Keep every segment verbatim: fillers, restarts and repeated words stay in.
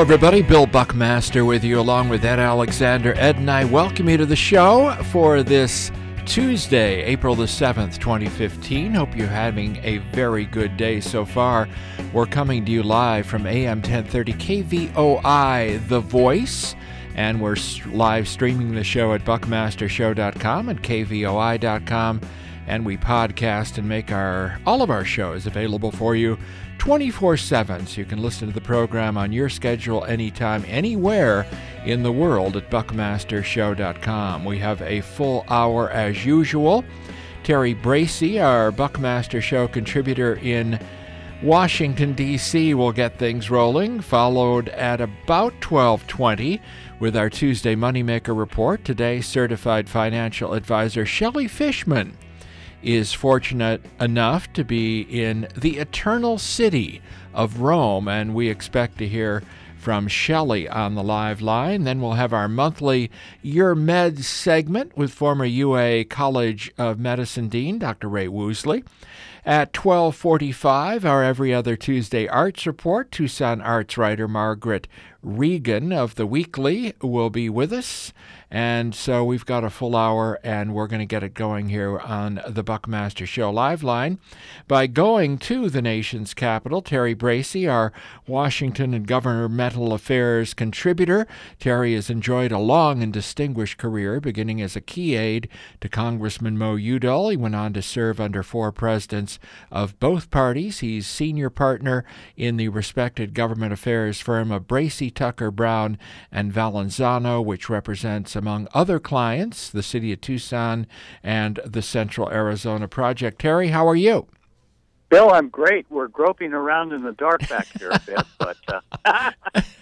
Hello, everybody. Bill Buckmaster with you, along with Ed Alexander. Ed and I welcome you to the show for this Tuesday, April the seventh, twenty fifteen. Hope you're having a very good day so far. We're coming to you live from A M ten thirty K V O I, The Voice, and we're live streaming the show at buckmaster show dot com and K V O I dot com, and we podcast and make our all of our shows available for you twenty-four seven, so you can listen to the program on your schedule anytime, anywhere in the world at buckmaster show dot com. We have a full hour as usual. Terry Bracey, our Buckmaster Show contributor in Washington, D C, will get things rolling, followed at about twelve twenty with our Tuesday Moneymaker Report. Today, certified financial advisor Shelley Fishman is fortunate enough to be in the eternal city of Rome, and we expect to hear from Shelley on the live line. Then we'll have our monthly Your Med segment with former U A College of Medicine Dean, Doctor Ray Woosley. At twelve forty-five, our Every Other Tuesday Arts Report. Tucson arts writer Margaret Regan of The Weekly will be with us. And so we've got a full hour, and we're going to get it going here on the Buckmaster Show live line by going to the nation's capital. Terry Bracey, our Washington and governmental affairs contributor. Terry has enjoyed a long and distinguished career, beginning as a key aide to Congressman Mo Udall. He went on to serve under four presidents of both parties. He's senior partner in the respected government affairs firm of Bracey, Tucker, Brown, and Valenzano, which represents, among other clients, the city of Tucson and the Central Arizona Project. Terry, how are you? Bill, I'm great. We're groping around in the dark back here a bit, but uh,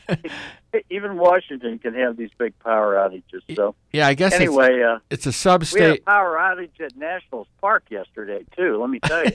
even Washington can have these big power outages. So yeah, I guess anyway, it's, uh, it's a sub-state. We had a power outage at Nationals Park yesterday too. Let me tell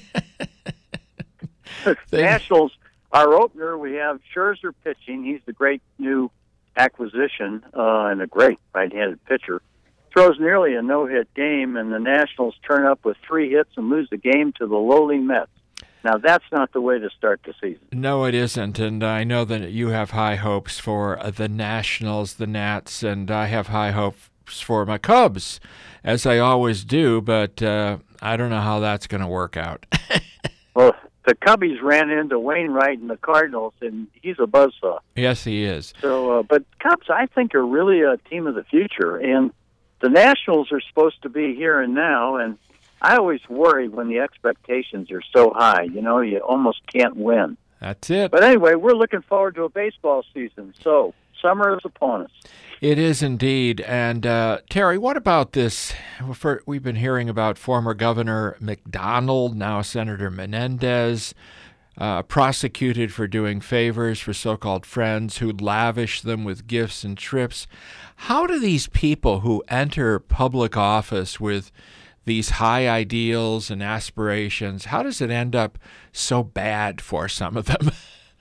you, Nationals. Our opener, we have Scherzer pitching. He's the great new acquisition uh, and a great right-handed pitcher. Throws nearly a no-hit game, and the Nationals turn up with three hits and lose the game to the lowly Mets. Now, that's not the way to start the season. No, it isn't, and I know that you have high hopes for the Nationals, the Nats, and I have high hopes for my Cubs, as I always do, but uh, I don't know how that's going to work out. Well, the Cubbies ran into Wainwright and the Cardinals, and he's a buzzsaw. Yes, he is. So, uh, but Cubs, I think, are really a team of the future, and the Nationals are supposed to be here and now, and I always worry when the expectations are so high. You know, you almost can't win. That's it. But anyway, we're looking forward to a baseball season, so summer is upon us. It is indeed. And uh, Terry, what about this? For, we've been hearing about former Governor McDonald, now Senator Menendez, uh, prosecuted for doing favors for so-called friends who lavish them with gifts and trips. How do these people who enter public office with these high ideals and aspirations, how does it end up so bad for some of them?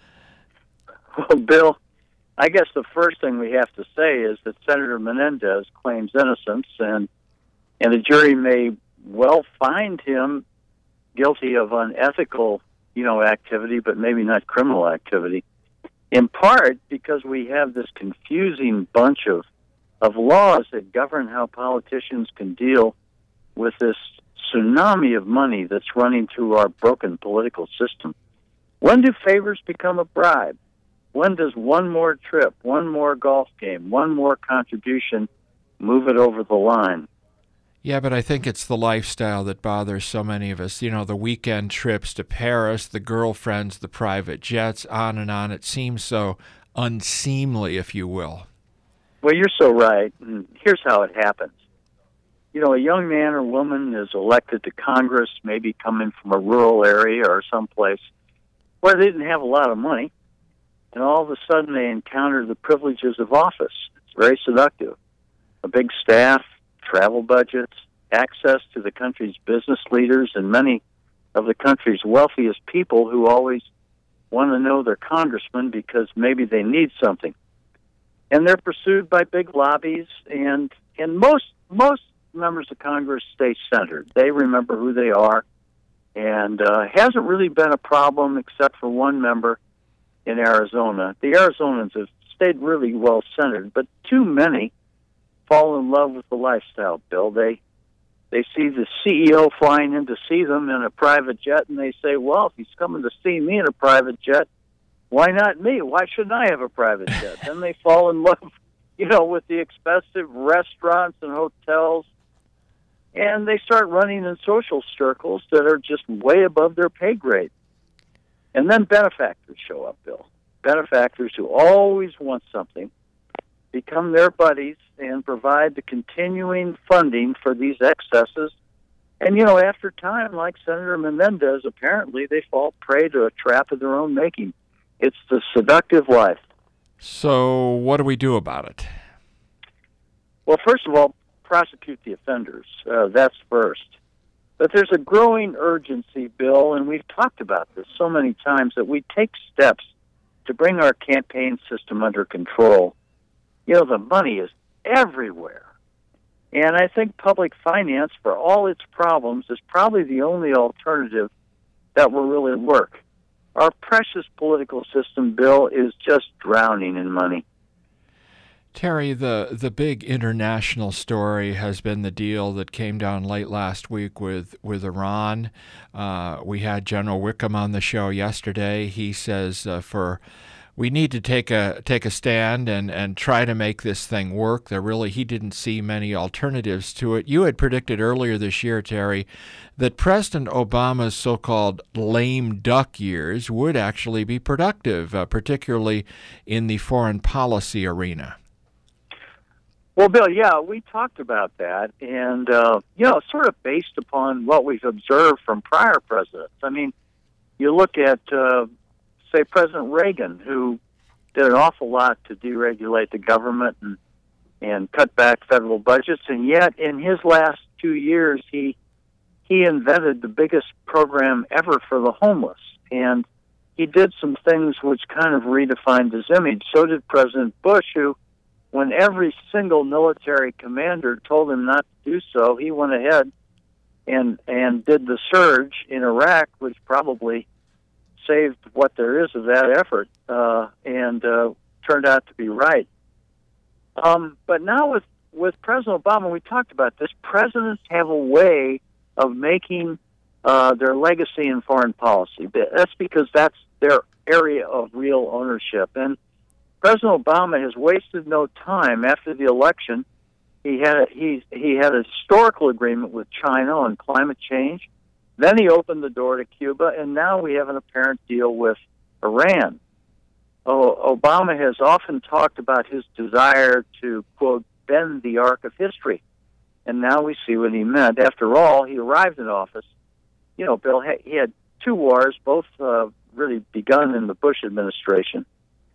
Well, Bill, I guess the first thing we have to say is that Senator Menendez claims innocence, and and the jury may well find him guilty of unethical, you know, activity, but maybe not criminal activity, in part because we have this confusing bunch of, of laws that govern how politicians can deal with this tsunami of money that's running through our broken political system. When do favors become a bribe? When does one more trip, one more golf game, one more contribution move it over the line? Yeah, but I think it's the lifestyle that bothers so many of us. You know, the weekend trips to Paris, the girlfriends, the private jets, on and on. It seems so unseemly, if you will. Well, you're so right. And here's how it happens. You know, a young man or woman is elected to Congress, maybe coming from a rural area or someplace where they didn't have a lot of money. And all of a sudden they encounter the privileges of office. It's very seductive. A big staff, travel budgets, access to the country's business leaders, and many of the country's wealthiest people who always want to know their congressman because maybe they need something. And they're pursued by big lobbies, and and most most members of Congress stay centered. They remember who they are, and uh, hasn't really been a problem except for one member in Arizona. The Arizonans have stayed really well centered. But too many fall in love with the lifestyle, Bill. They they see the C E O flying in to see them in a private jet, and they say, well, if he's coming to see me in a private jet, why not me? Why shouldn't I have a private jet? Then they fall in love, you know, with the expensive restaurants and hotels, and they start running in social circles that are just way above their pay grade. And then benefactors show up, Bill. Benefactors who always want something, become their buddies, and provide the continuing funding for these excesses. And, you know, after time, like Senator Menendez, apparently they fall prey to a trap of their own making. It's the seductive life. So what do we do about it? Well, first of all, prosecute the offenders. Uh, that's first. But there's a growing urgency, Bill, and we've talked about this so many times, that we take steps to bring our campaign system under control. You know, the money is everywhere. And I think public finance, for all its problems, is probably the only alternative that will really work. Our precious political system, Bill, is just drowning in money. Terry, the, the big international story has been the deal that came down late last week with, with Iran. Uh, we had General Wickham on the show yesterday. He says uh, for we need to take a take a stand and, and try to make this thing work. There really, he didn't see many alternatives to it. You had predicted earlier this year, Terry, that President Obama's so-called lame duck years would actually be productive, uh, particularly in the foreign policy arena. Well, Bill, yeah, we talked about that, and, uh, you know, sort of based upon what we've observed from prior presidents. I mean, you look at, uh, say, President Reagan, who did an awful lot to deregulate the government and, and cut back federal budgets, and yet in his last two years, he he invented the biggest program ever for the homeless, and he did some things which kind of redefined his image. So did President Bush, who, when every single military commander told him not to do so, he went ahead and and did the surge in Iraq, which probably saved what there is of that effort, uh, and uh, turned out to be right. Um, but now with, with President Obama, we talked about this, presidents have a way of making uh, their legacy in foreign policy. That's because that's their area of real ownership. And President Obama has wasted no time. After the election, he had a, he he had a historical agreement with China on climate change. Then he opened the door to Cuba, and now we have an apparent deal with Iran. Oh, Obama has often talked about his desire to, quote, bend the arc of history. And now we see what he meant. After all, he arrived in office. You know, Bill, he had two wars, both uh, really begun in the Bush administration.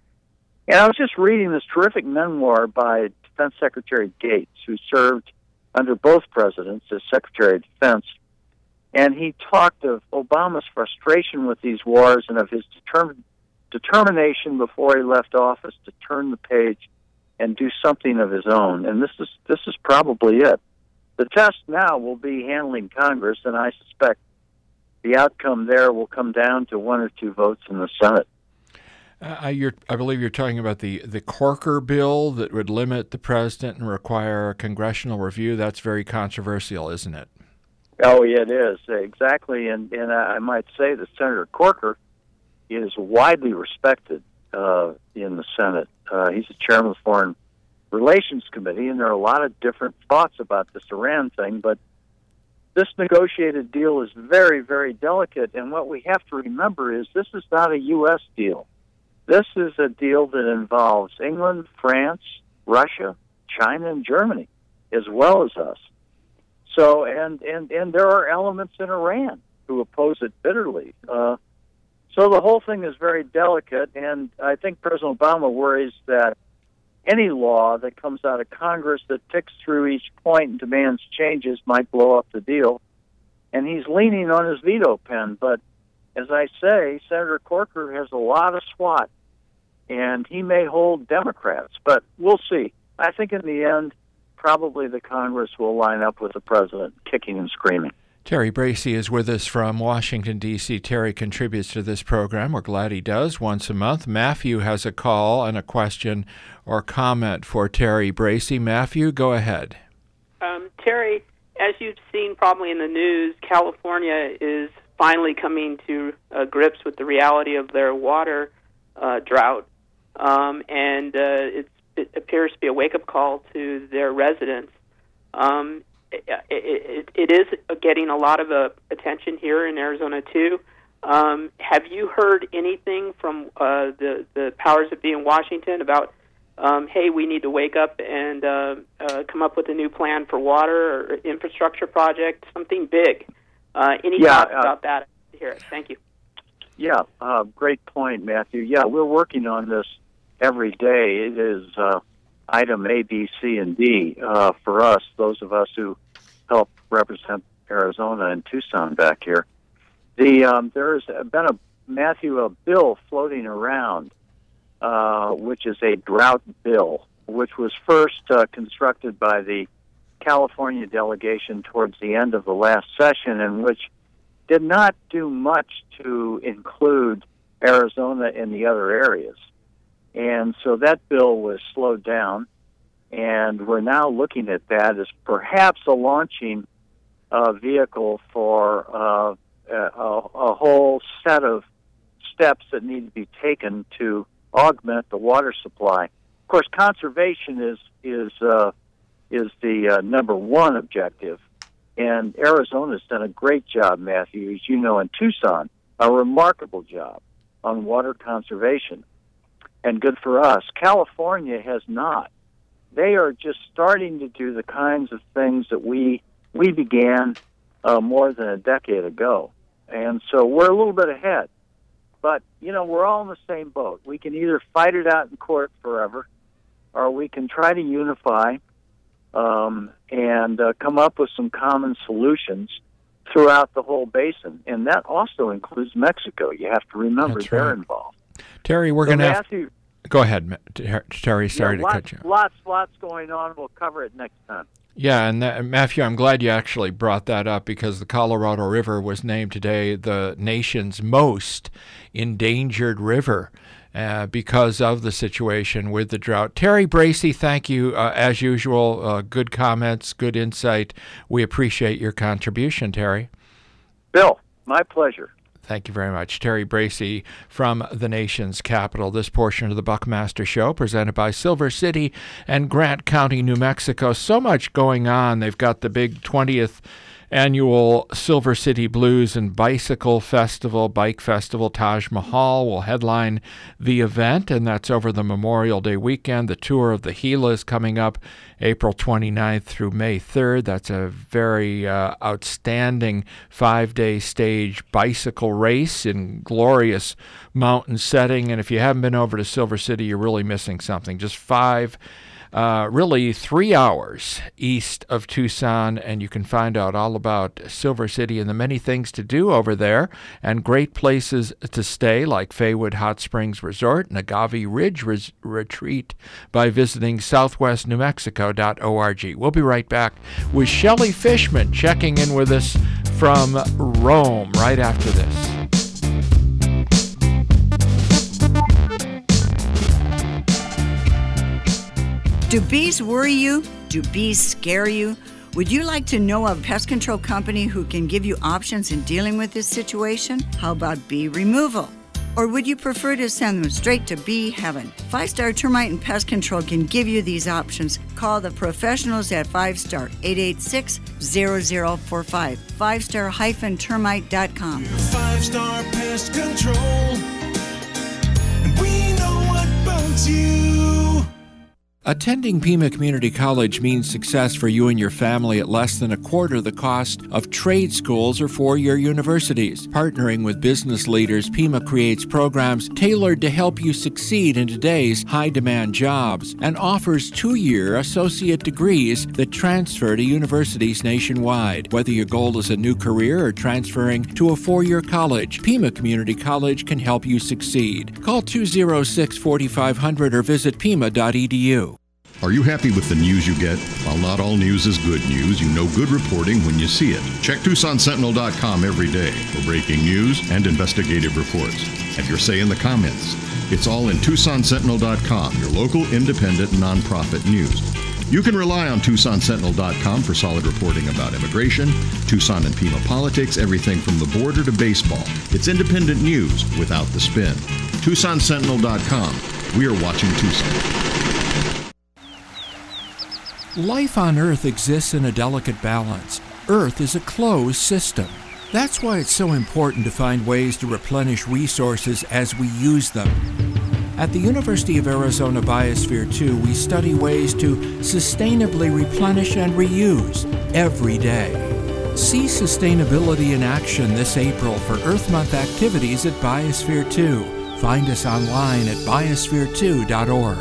And I was just reading this terrific memoir by Defense Secretary Gates, who served under both presidents as Secretary of Defense. And he talked of Obama's frustration with these wars and of his determin- determination before he left office to turn the page and do something of his own. And this is this is probably it. The test now will be handling Congress, and I suspect the outcome there will come down to one or two votes in the Senate. Uh, you're, I believe you're talking about the, the Corker bill that would limit the president and require a congressional review. That's very controversial, isn't it? Oh, yeah, it is, exactly. And, and I might say that Senator Corker is widely respected uh, in the Senate. Uh, he's the chairman of the Foreign Relations Committee, and there are a lot of different thoughts about this Iran thing, but this negotiated deal is very, very delicate, and what we have to remember is this is not a U S deal. This is a deal that involves England, France, Russia, China, and Germany, as well as us. So, and, and, and there are elements in Iran who oppose it bitterly. Uh, so the whole thing is very delicate, and I think President Obama worries that any law that comes out of Congress that ticks through each point and demands changes might blow up the deal. And he's leaning on his veto pen. But as I say, Senator Corker has a lot of SWAT, and he may hold Democrats. But we'll see. I think in the end, probably the Congress will line up with the president, kicking and screaming. Terry Bracey is with us from Washington, D C Terry contributes to this program. We're glad he does once a month. Matthew has a call and a question or comment for Terry Bracey. Matthew, go ahead. Um, Terry, as you've seen probably in the news, California is finally coming to uh, grips with the reality of their water uh, drought, um, and uh, it's, it appears to be a wake-up call to their residents. Um, it, it, it is getting a lot of uh, attention here in Arizona, too. Um, have you heard anything from uh, the, the powers that be in Washington about, um, hey, we need to wake up and uh, uh, come up with a new plan for water or infrastructure project, something big? Uh, any yeah, thoughts uh, about that? Here, thank you. Yeah, uh, great point, Matthew. Yeah, we're working on this every day. It is uh, item A, B, C, and D uh, for us, those of us who help represent Arizona and Tucson back here. The um, there's been a Matthew a bill floating around, uh, which is a drought bill, which was first uh, constructed by the California delegation towards the end of the last session, and which did not do much to include Arizona and the other areas. And so that bill was slowed down, and we're now looking at that as perhaps a launching uh, vehicle for uh, a, a whole set of steps that need to be taken to augment the water supply. Of course, conservation is is uh, is the uh, number one objective, and Arizona's done a great job, Matthew, as you know, in Tucson, a remarkable job on water conservation, and good for us. California has not. They are just starting to do the kinds of things that we we began uh, more than a decade ago, and so we're a little bit ahead. But, you know, we're all in the same boat. We can either fight it out in court forever, or we can try to unify um, and uh, come up with some common solutions throughout the whole basin. And that also includes Mexico. You have to remember That's they're right. involved. Terry, we're So going to have Matthew, Go ahead, Terry. Sorry yeah, to lots, cut you. Lots, lots going on. We'll cover it next time. Yeah, and that, Matthew, I'm glad you actually brought that up because the Colorado River was named today the nation's most endangered river uh, because of the situation with the drought. Terry Bracey, thank you, uh, as usual. Uh, good comments, good insight. We appreciate your contribution, Terry. Bill, my pleasure. Thank you very much. Terry Bracey from the nation's capital. This portion of the Buckmaster Show presented by Silver City and Grant County, New Mexico. So much going on. They've got the big twentieth annual Silver City Blues and Bicycle Festival, Bike Festival. Taj Mahal will headline the event, and that's over the Memorial Day weekend. The Tour of the Gila is coming up April twenty-ninth through May third. That's a very uh, outstanding five-day stage bicycle race in glorious mountain setting. And if you haven't been over to Silver City, you're really missing something. Just five Uh, really three hours east of Tucson, and you can find out all about Silver City and the many things to do over there and great places to stay like Faywood Hot Springs Resort and Agave Ridge Res- Retreat by visiting southwest new mexico dot org. We'll be right back with Shelley Fishman checking in with us from Rome right after this. Do bees worry you? Do bees scare you? Would you like to know of a pest control company who can give you options in dealing with this situation? How about bee removal? Or would you prefer to send them straight to bee heaven? Five Star Termite and Pest Control can give you these options. Call the professionals at Five Star, eight eight six, zero zero four five, five star termite dot com. Five Star Pest Control, and we know what bugs you. Attending Pima Community College means success for you and your family at less than a quarter the cost of trade schools or four-year universities. Partnering with business leaders, Pima creates programs tailored to help you succeed in today's high-demand jobs and offers two-year associate degrees that transfer to universities nationwide. Whether your goal is a new career or transferring to a four-year college, Pima Community College can help you succeed. Call two oh six, four five zero zero or visit pima dot e d u. Are you happy with the news you get? While not all news is good news, you know good reporting when you see it. Check Tucson Sentinel dot com every day for breaking news and investigative reports. Have your say in the comments. It's all in Tucson Sentinel dot com, your local independent nonprofit news. You can rely on Tucson Sentinel dot com for solid reporting about immigration, Tucson and Pima politics, everything from the border to baseball. It's independent news without the spin. Tucson Sentinel dot com. We are watching Tucson. Life on Earth exists in a delicate balance. Earth is a closed system. That's why it's so important to find ways to replenish resources as we use them. At the University of Arizona Biosphere two, we study ways to sustainably replenish and reuse every day. See sustainability in action this April for Earth Month activities at Biosphere two. Find us online at biosphere two dot org.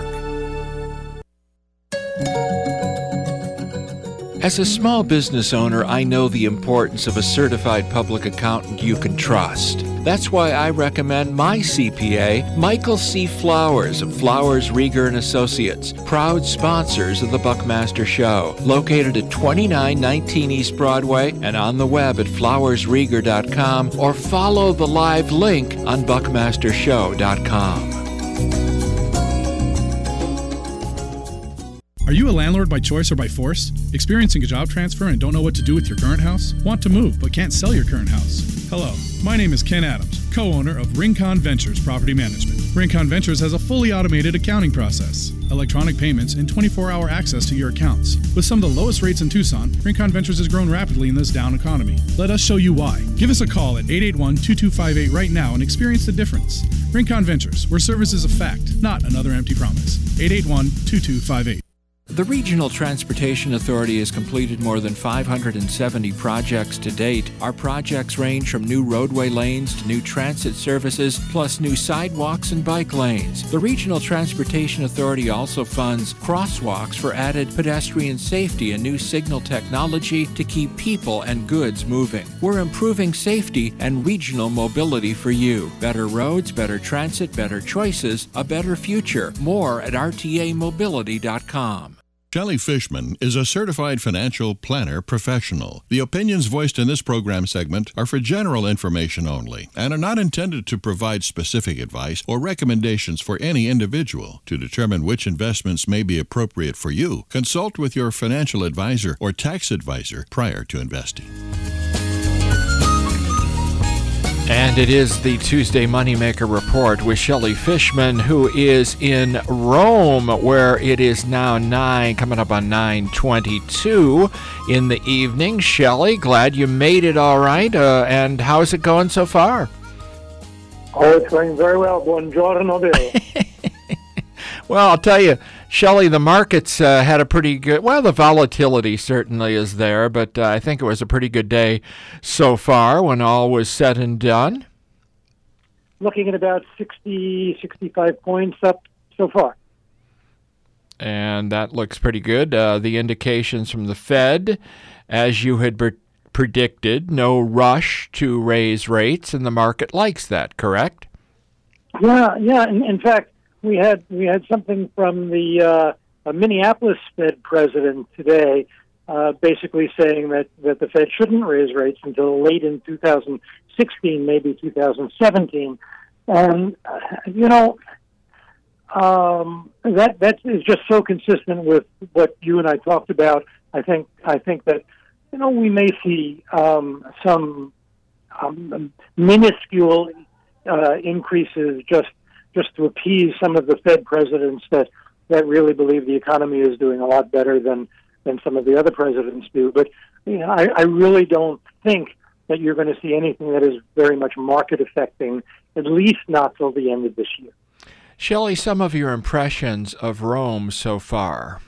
As a small business owner, I know the importance of a certified public accountant you can trust. That's why I recommend my C P A, Michael C. Flowers of Flowers, Rieger and Associates, proud sponsors of the Buckmaster Show, located at twenty-nine nineteen East Broadway and on the web at flowers rieger dot com, or follow the live link on buckmaster show dot com. Are you a landlord by choice or by force? Experiencing a job transfer and don't know what to do with your current house? Want to move but can't sell your current house? Hello, my name is Ken Adams, co-owner of Rincon Ventures Property Management. Rincon Ventures has a fully automated accounting process, electronic payments, and twenty-four hour access to your accounts. With some of the lowest rates in Tucson, Rincon Ventures has grown rapidly in this down economy. Let us show you why. Give us a call at eight eight one, two two five eight right now and experience the difference. Rincon Ventures, where service is a fact, not another empty promise. eight eight one, two two five eight. The Regional Transportation Authority has completed more than five hundred seventy projects to date. Our projects range from new roadway lanes to new transit services, plus new sidewalks and bike lanes. The Regional Transportation Authority also funds crosswalks for added pedestrian safety and new signal technology to keep people and goods moving. We're improving safety and regional mobility for you. Better roads, better transit, better choices, a better future. More at r t a mobility dot com. Shelley Fishman is a certified financial planner professional. The opinions voiced in this program segment are for general information only and are not intended to provide specific advice or recommendations for any individual. To determine which investments may be appropriate for you, consult with your financial advisor or tax advisor prior to investing. And it is the Tuesday Moneymaker Report with Shelley Fishman, who is in Rome, where it is now nine, coming up on nine twenty-two in the evening. Shelley, glad you made it all right. Uh, and how's it going so far? Oh, it's going very well. Buongiorno, Bill. Well, I'll tell you, Shelley, the markets uh, had a pretty good, well, the volatility certainly is there, but uh, I think it was a pretty good day so far when all was said and done. Looking at about sixty, sixty-five points up so far. And that looks pretty good. Uh, the indications from the Fed, as you had pre- predicted, no rush to raise rates, and the market likes that, correct? Yeah, yeah. In, in fact, we had we had something from the uh, Minneapolis Fed president today, uh, basically saying that, that the Fed shouldn't raise rates until late in two thousand sixteen, maybe two thousand seventeen. And, uh, you know, um, that that is just so consistent with what you and I talked about. I think I think that, you know, we may see um, some um, minuscule uh, increases just just to appease some of the Fed presidents that, that really believe the economy is doing a lot better than, than some of the other presidents do. But you know, I, I really don't think that you're going to see anything that is very much market affecting, at least not till the end of this year. Shelley, some of your impressions of Rome so far.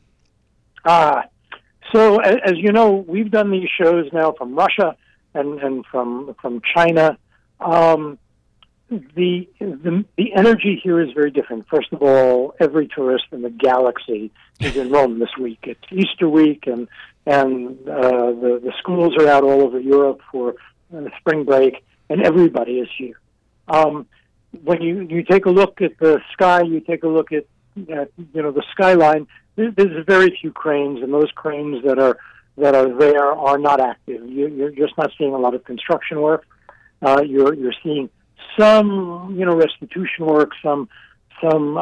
Ah, so as, as you know, we've done these shows now from Russia and, and from from China. Um, The, the the energy here is very different. First of all, every tourist in the galaxy is in Rome this week. It's Easter week, and and uh, the the schools are out all over Europe for uh, spring break, and everybody is here. Um, when you, you take a look at the sky, you take a look at, at you know the skyline. there's very few cranes, and those cranes that are that are there are not active. You, you're just not seeing a lot of construction work. Uh, you're you're seeing some, you know, restitution work, some some uh,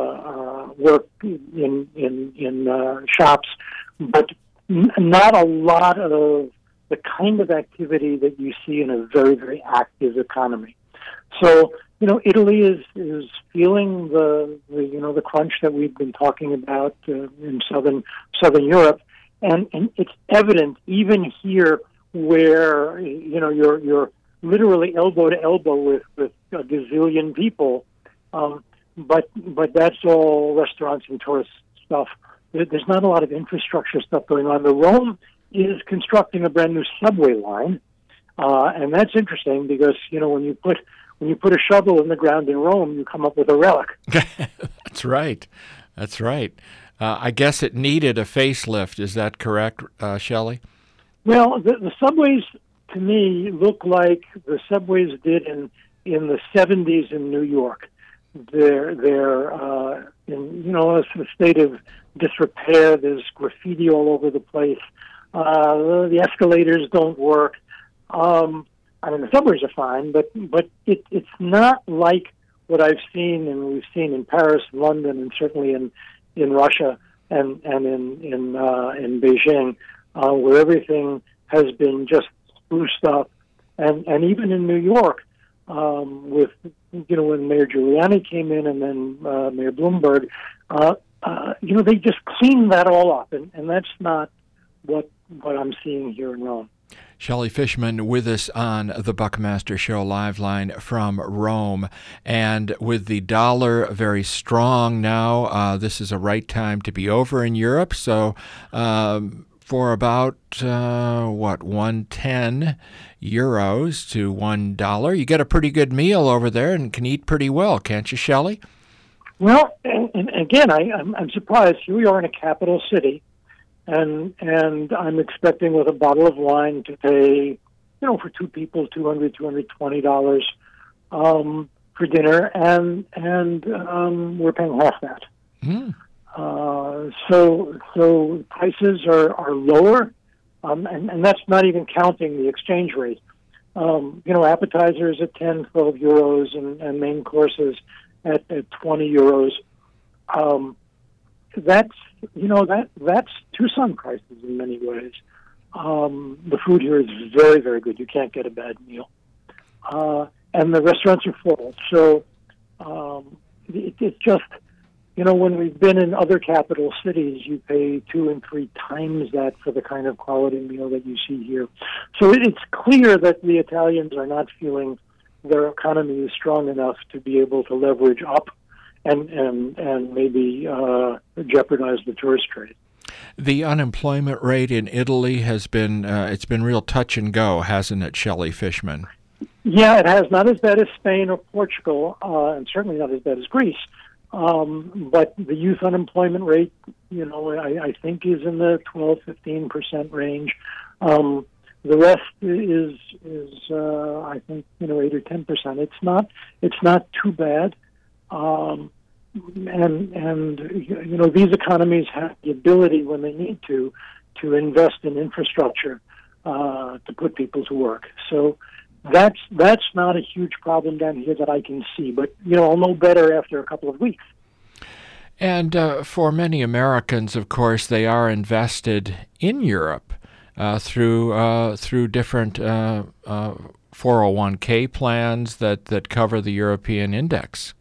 uh, work in in in uh, shops, but n- not a lot of the kind of activity that you see in a very very active economy. So, you know, Italy is is feeling the, the you know the crunch that we've been talking about uh, in southern southern Europe, and and it's evident even here where you know you're you're literally elbow to elbow with with a gazillion people, um, but but that's all restaurants and tourist stuff. There, there's not a lot of infrastructure stuff going on. The Rome is constructing a brand new subway line, uh, and that's interesting because you know when you put When you put a shovel in the ground in Rome, you come up with a relic. That's right. That's right. Uh, I guess it needed a facelift. Is that correct, uh, Shelley? Well, the, the subways, to me, look like the subways did in, in the seventies in New York. They're, they're uh, in, you know, a state of disrepair. There's graffiti all over the place. Uh, the escalators don't work. Um I mean, the subways are fine, but but it, it's not like what I've seen and we've seen in Paris, London, and certainly in, in Russia and and in in uh, in Beijing, uh, where everything has been just spruced up, and and even in New York, um, with you know when Mayor Giuliani came in and then uh, Mayor Bloomberg, uh, uh, you know they just cleaned that all up, and, and that's not what what I'm seeing here in Rome. Shelley Fishman with us on the Buckmaster Show live line from Rome. And with the dollar very strong now, uh, this is a right time to be over in Europe. So um, for about, uh, what, one hundred ten euros to one dollar, you get a pretty good meal over there and can eat pretty well, can't you, Shelley? Well, and, and again, I, I'm, I'm surprised. Here we are in a capital city. And and I'm expecting with a bottle of wine to pay, you know, for two people, two hundred, two hundred twenty dollars um, for dinner, and and um, we're paying half that. Mm. Uh, so so prices are are lower, um, and and that's not even counting the exchange rate. Um, you know, appetizers at ten, twelve euros, and, and main courses at, at twenty euros. Um, that's you know that that's Tucson prices in many ways. Um, the food here is very very good. You can't get a bad meal, uh, and the restaurants are full. So um, it, it's just you know when we've been in other capital cities, you pay two and three times that for the kind of quality meal that you see here. So it, it's clear that the Italians are not feeling their economy is strong enough to be able to leverage up and and and maybe uh, jeopardize the tourist trade. The unemployment rate in Italy has been uh, it's been real touch and go, hasn't it, Shelley Fishman? Yeah, it has. Not as bad as Spain or Portugal, uh, and certainly not as bad as Greece. Um, but the youth unemployment rate, you know, I, I think is in the twelve, fifteen percent range. Um, the rest is is uh, I think you know eight or ten percent. It's not it's not too bad. Um, and and you know these economies have the ability when they need to to invest in infrastructure uh, to put people to work. So that's that's not a huge problem down here that I can see. But you know I'll know better after a couple of weeks. And uh, for many Americans, of course, they are invested in Europe uh, through uh, through different uh, uh, four oh one k plans that, that cover the European index.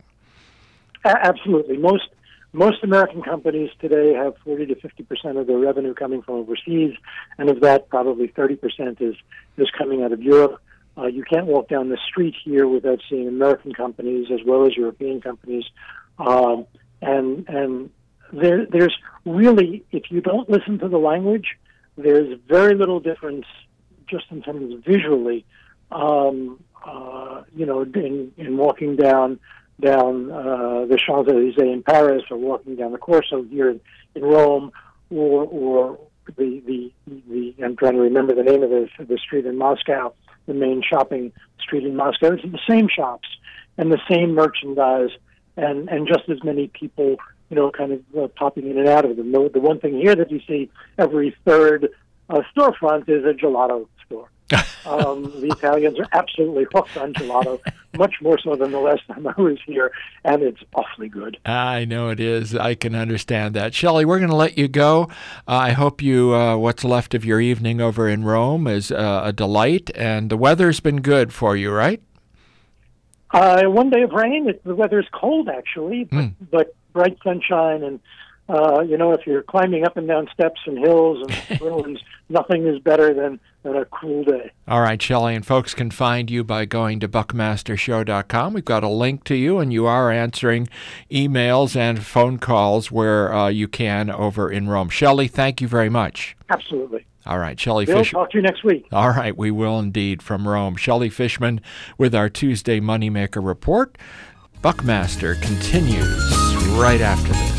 Absolutely. Most most American companies today have forty to fifty percent of their revenue coming from overseas, and of that, probably thirty percent is, is coming out of Europe. Uh, you can't walk down the street here without seeing American companies as well as European companies. Um, and and there, there's really, if you don't listen to the language, there's very little difference just in terms of visually, um, uh, you know, in, in walking down down uh, the Champs-Élysées in Paris, or walking down the Corso here in, in Rome, or or the, the the I'm trying to remember the name of the the street in Moscow, the main shopping street in Moscow. It's the same shops and the same merchandise, and, and just as many people you know, kind of uh, popping in and out of them. The, the one thing here that you see every third uh, storefront is a gelato store. um, the Italians are absolutely hooked on gelato, much more so than the last time I was here, and it's awfully good. I know it is. I can understand that. Shelley, we're going to let you go. Uh, I hope you, uh, what's left of your evening over in Rome is uh, a delight, and the weather's been good for you, right? Uh, one day of rain. It, the weather's cold, actually, but, mm. but bright sunshine. And, uh, you know, if you're climbing up and down steps and hills and ruins, nothing is better than, than a cool day. All right, Shelley, and folks can find you by going to buckmaster show dot com. We've got a link to you, and you are answering emails and phone calls where uh, you can over in Rome. Shelley, thank you very much. Absolutely. All right, Shelley Bill, Fishman. Talk to you next week. All right, we will indeed, from Rome. Shelley Fishman with our Tuesday Moneymaker Report. Buckmaster continues right after this.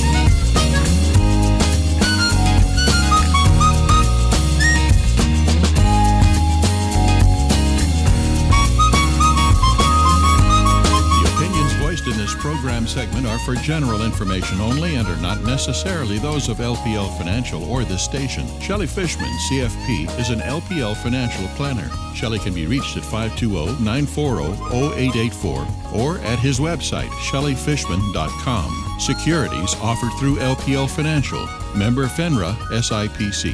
In this program segment are for general information only and are not necessarily those of L P L Financial or this station. Shelley Fishman, C F P, is an L P L financial planner. Shelley can be reached at five two zero, nine four zero, zero eight eight four or at his website, shelley fishman dot com. Securities offered through L P L Financial. Member FINRA, S I P C.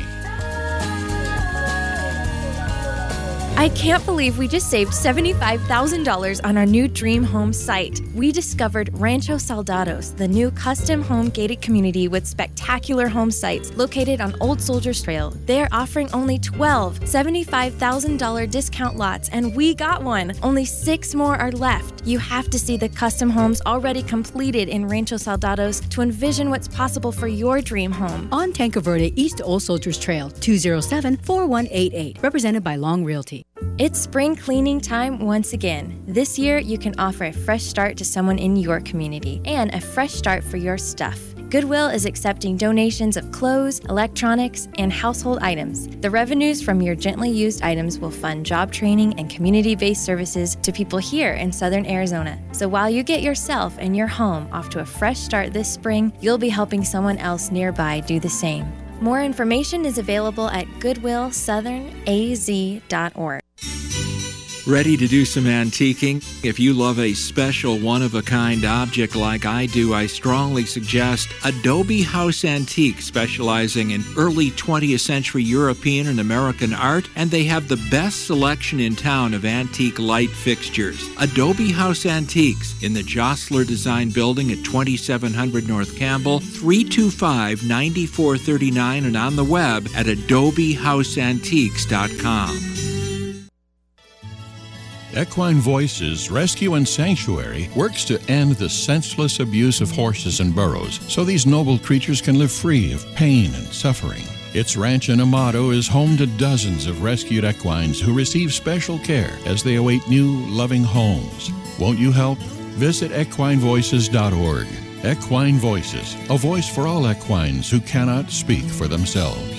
I can't believe we just saved seventy-five thousand dollars on our new dream home site. We discovered Rancho Soldados, the new custom home gated community with spectacular home sites located on Old Soldiers Trail. They're offering only twelve seventy-five thousand dollars discount lots, and we got one. Only six more are left. You have to see the custom homes already completed in Rancho Soldados to envision what's possible for your dream home. On Tanque Verde, East Old Soldiers Trail, two oh seven, four one eight eight. Represented by Long Realty. It's spring cleaning time once again. This year, you can offer a fresh start to someone in your community and a fresh start for your stuff. Goodwill is accepting donations of clothes, electronics, and household items. The revenues from your gently used items will fund job training and community-based services to people here in Southern Arizona. So while you get yourself and your home off to a fresh start this spring, you'll be helping someone else nearby do the same. More information is available at goodwill southern a z dot org. Ready to do some antiquing? If you love a special, one-of-a-kind object like I do, I strongly suggest Adobe House Antique, specializing in early twentieth century European and American art, and they have the best selection in town of antique light fixtures. Adobe House Antiques in the Jostler Design Building at twenty-seven hundred North Campbell, three two five, nine four three nine, and on the web at adobe house antiques dot com. Equine Voices Rescue and Sanctuary works to end the senseless abuse of horses and burros so these noble creatures can live free of pain and suffering. Its ranch in Amado is home to dozens of rescued equines who receive special care as they await new, loving homes. Won't you help? Visit equine voices dot org. Equine Voices, a voice for all equines who cannot speak for themselves.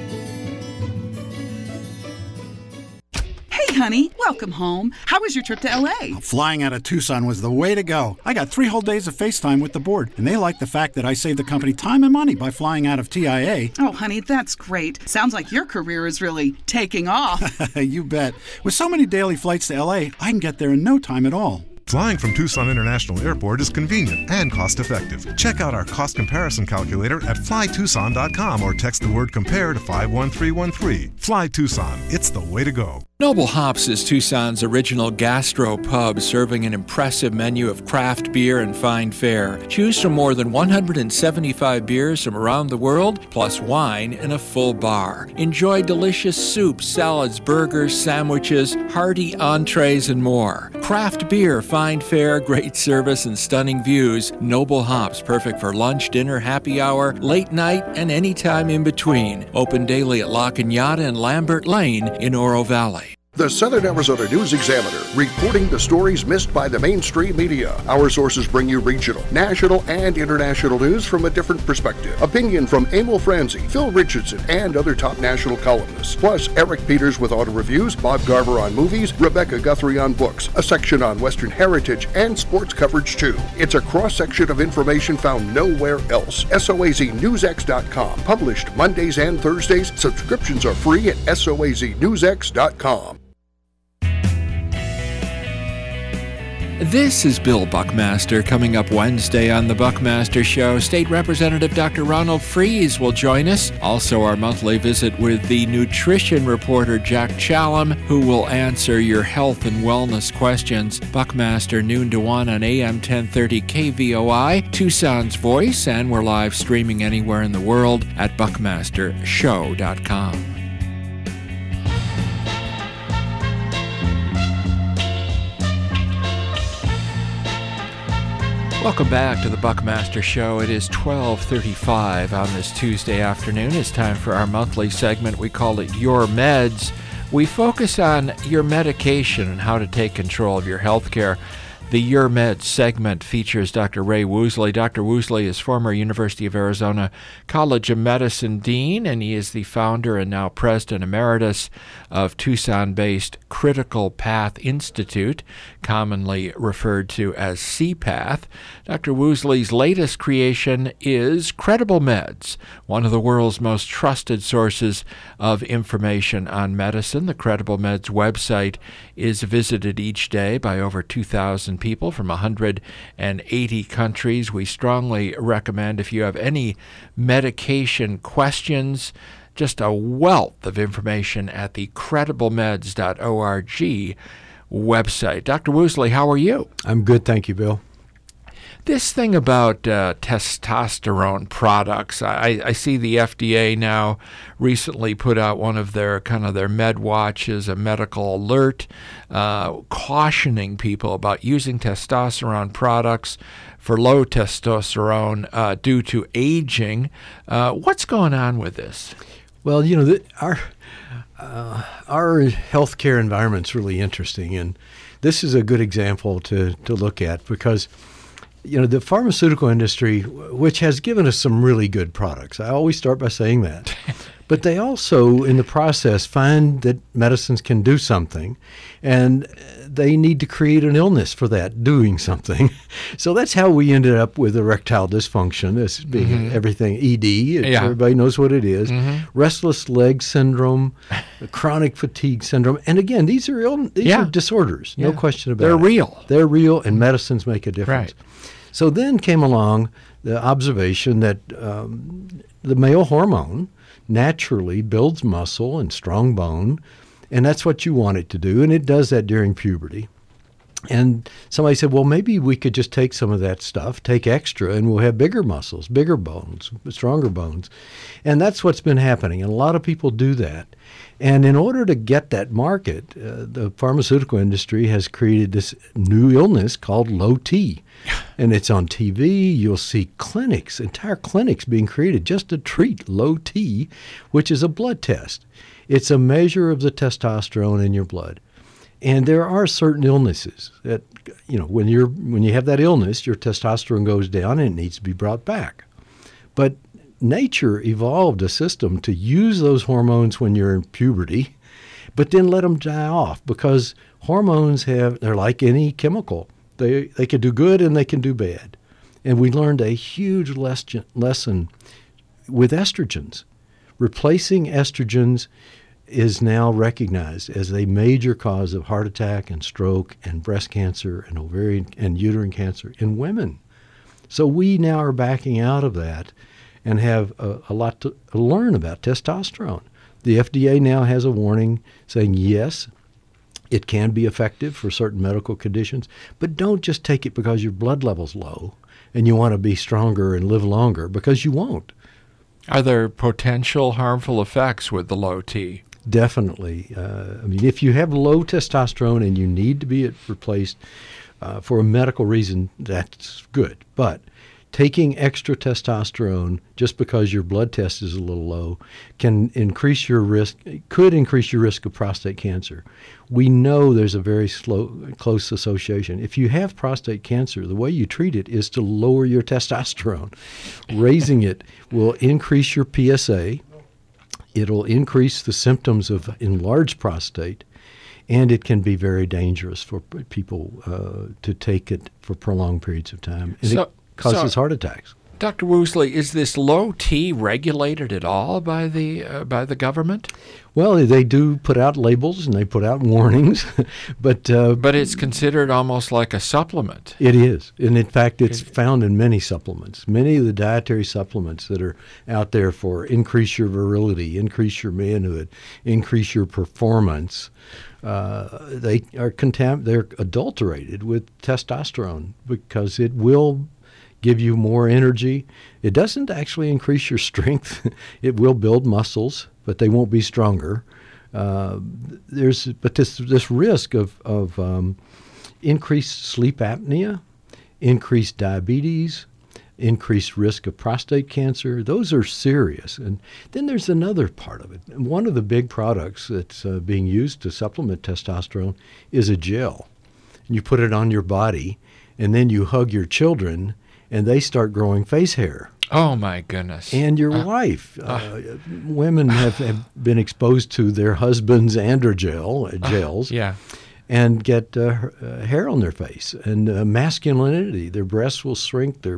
Honey, welcome home. How was your trip to L A? Flying out of Tucson was the way to go. I got three whole days of FaceTime with the board, and they like the fact that I saved the company time and money by flying out of T I A. Oh, honey, that's great. Sounds like your career is really taking off. You bet. With so many daily flights to L A, I can get there in no time at all. Flying from Tucson International Airport is convenient and cost-effective. Check out our cost comparison calculator at fly tucson dot com or text the word COMPARE to five one three one three. Fly Tucson. It's the way to go. Noble Hops is Tucson's original gastro pub, serving an impressive menu of craft beer and fine fare. Choose from more than one hundred seventy-five beers from around the world, plus wine and a full bar. Enjoy delicious soups, salads, burgers, sandwiches, hearty entrees, and more. Craft beer, fine fare, great service, and stunning views. Noble Hops, perfect for lunch, dinner, happy hour, late night, and any time in between. Open daily at La Cañada and Lambert Lane in Oro Valley. The Southern Arizona News Examiner, reporting the stories missed by the mainstream media. Our sources bring you regional, national, and international news from a different perspective. Opinion from Emil Franzi, Phil Richardson, and other top national columnists. Plus, Eric Peters with auto reviews, Bob Garver on movies, Rebecca Guthrie on books, a section on Western heritage, and sports coverage too. It's a cross-section of information found nowhere else. S O A Z News X dot com. Published Mondays and Thursdays. Subscriptions are free at S O A Z News X dot com. This is Bill Buckmaster. Coming up Wednesday on The Buckmaster Show, State Representative Doctor Ronald Freeze will join us. Also, our monthly visit with the nutrition reporter Jack Challam, who will answer your health and wellness questions. Buckmaster, noon to one on A M ten thirty K V O I, Tucson's Voice, and we're live streaming anywhere in the world at buckmaster show dot com. Welcome back to the Buckmaster Show. It is twelve thirty-five on this Tuesday afternoon. It's time for our monthly segment. We call it Your Meds. We focus on your medication and how to take control of your health care. The Your Meds segment features Doctor Ray Woosley. Doctor Woosley is former University of Arizona College of Medicine Dean, and he is the founder and now President Emeritus of Tucson-based Critical Path Institute, commonly referred to as C PATH. Doctor Woosley's latest creation is Credible Meds, one of the world's most trusted sources of information on medicine. The Credible Meds website is visited each day by over two thousand people from one hundred eighty countries. We strongly recommend, if you have any medication questions, just a wealth of information at the credible meds dot org website. Doctor Woosley, how are you? I'm good, thank you, Bill. This thing about uh, testosterone products, I, I see the F D A now recently put out one of their kind of their med watches, a medical alert, uh, cautioning people about using testosterone products for low testosterone uh, due to aging. Uh, what's going on with this? Well, you know, the, our uh, our healthcare environment's really interesting, and this is a good example to to look at because, you know, the pharmaceutical industry, which has given us some really good products. I always start by saying that. But they also, in the process, find that medicines can do something, and they need to create an illness for that doing something. So that's how we ended up with erectile dysfunction, as being mm-hmm. everything E D. Yeah. Everybody knows what it is. Mm-hmm. Restless leg syndrome, chronic fatigue syndrome. And again, these are Ill, these yeah. are disorders, yeah. no question about They're it. They're real. They're real, and medicines make a difference. Right. So then came along the observation that um, the male hormone naturally builds muscle and strong bone, and that's what you want it to do, and it does that during puberty. And somebody said, well, maybe we could just take some of that stuff, take extra, and we'll have bigger muscles, bigger bones, stronger bones. And that's what's been happening, and a lot of people do that. And in order to get that market, uh, the pharmaceutical industry has created this new illness called low T. And it's on T V. You'll see clinics, entire clinics being created just to treat low T, which is a blood test. It's a measure of the testosterone in your blood. And there are certain illnesses that, you know, when you're when you have that illness, your testosterone goes down and it needs to be brought back. But nature evolved a system to use those hormones when you're in puberty, but then let them die off, because hormones have, they're like any chemical. They they can do good and they can do bad. And we learned a huge les- lesson with estrogens. Replacing estrogens is now recognized as a major cause of heart attack and stroke and breast cancer and ovarian and uterine cancer in women. So we now are backing out of that and have a, a lot to learn about testosterone. The F D A now has a warning saying, yes, it can be effective for certain medical conditions, but don't just take it because your blood level's low and you want to be stronger and live longer, because you won't. Are there potential harmful effects with the low T? Definitely. Uh, I mean, if you have low testosterone and you need to be replaced uh, for a medical reason, that's good. But taking extra testosterone just because your blood test is a little low can increase your risk, could increase your risk of prostate cancer. We know there's a very slow, close association. If you have prostate cancer, the way you treat it is to lower your testosterone. Raising it will increase your P S A. It'll increase the symptoms of enlarged prostate, and it can be very dangerous for people uh, to take it for prolonged periods of time. And so, it causes so, heart attacks. Doctor Woosley, is this low T regulated at all by the uh, by the government? Well, they do put out labels and they put out warnings, but uh, but it's considered almost like a supplement. It is, and in fact, it's found in many supplements. Many of the dietary supplements that are out there for increase your virility, increase your manhood, increase your performance, uh, they are contam- they're adulterated with testosterone because it will give you more energy. It doesn't actually increase your strength. It will build muscles, but they won't be stronger. Uh, there's but this this risk of of um, increased sleep apnea, increased diabetes, increased risk of prostate cancer. Those are serious. And then there's another part of it. One of the big products that's uh, being used to supplement testosterone is a gel. And you put it on your body, and then you hug your children, and they start growing face hair. Oh, my goodness. And your uh, wife. Uh, uh, women have, have been exposed to their husbands' androgel, uh, gels, uh, yeah. and get uh, uh, hair on their face and uh, masculinity. Their breasts will shrink. Their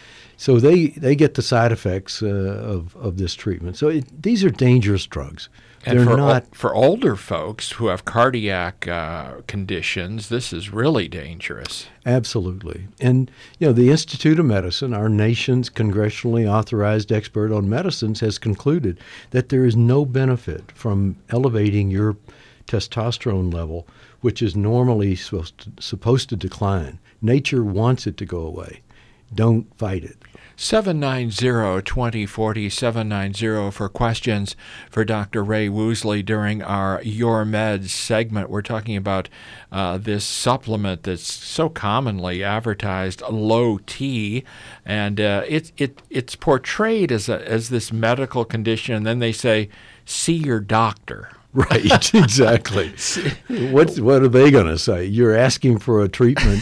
So they, they get the side effects uh, of, of this treatment. So it, these are dangerous drugs. And They're for, not o- for older folks who have cardiac uh, conditions, this is really dangerous. Absolutely. And, you know, the Institute of Medicine, our nation's congressionally authorized expert on medicines, has concluded that there is no benefit from elevating your testosterone level, which is normally supposed to, supposed to decline. Nature wants it to go away. Don't fight it. seven nine zero, two zero four zero, seven nine zero for questions for Doctor Ray Woosley during our Your Meds segment. We're talking about uh, this supplement that's so commonly advertised, low T, and uh, it, it it's portrayed as a, as this medical condition, and then they say, see your doctor. Right, exactly. What's, what are they going to say? You're asking for a treatment.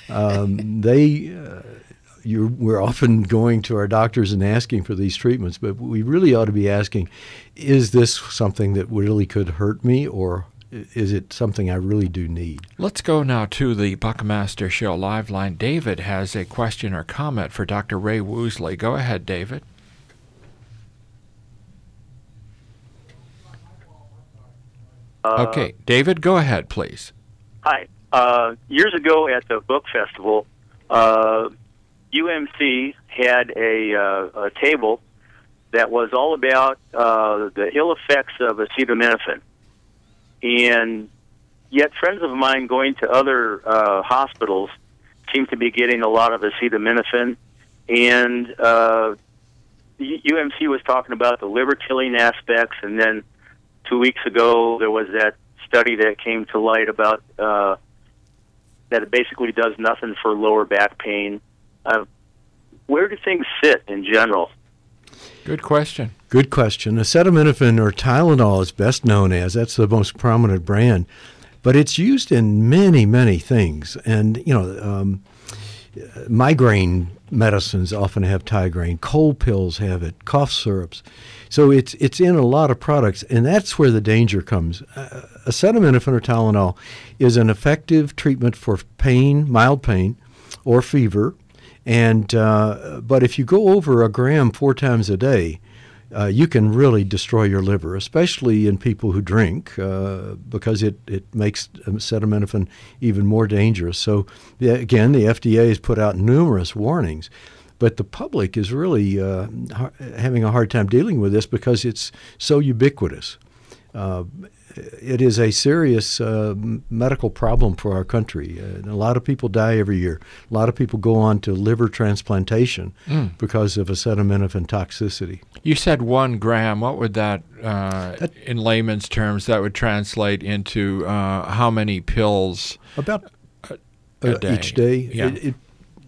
Um, they... Uh, You're, we're often going to our doctors and asking for these treatments, but we really ought to be asking, is this something that really could hurt me, or is it something I really do need? Let's go now to the Buckmaster Show live line. David has a question or comment for Doctor Ray Woosley. Go ahead, David. Uh, okay, David, go ahead, please. Hi. Uh, years ago at the book festival, uh, U M C had a, uh, a table that was all about uh, the ill effects of acetaminophen. And yet friends of mine going to other uh, hospitals seem to be getting a lot of acetaminophen. And uh, U M C was talking about the liver-killing aspects, and then two weeks ago there was that study that came to light about uh, that it basically does nothing for lower back pain. Uh, where do things sit in general? Good question. Good question. Acetaminophen, or Tylenol is best known as, that's the most prominent brand, but it's used in many, many things. And, you know, um, migraine medicines often have Tygraine. Cold pills have it. Cough syrups. So it's it's in a lot of products, and that's where the danger comes. Uh, acetaminophen or Tylenol is an effective treatment for pain, mild pain, or fever. And uh, but if you go over a gram four times a day, uh, you can really destroy your liver, especially in people who drink, uh, because it, it makes acetaminophen even more dangerous. So, yeah, again, the F D A has put out numerous warnings, but the public is really uh, ha- having a hard time dealing with this because it's so ubiquitous. Uh, it is a serious uh, medical problem for our country. Uh, a lot of people die every year. A lot of people go on to liver transplantation mm. because of acetaminophen toxicity. You said one gram. What would that, uh, that in layman's terms, that would translate into uh, how many pills about a, a uh, day? each day? Yeah. It, it,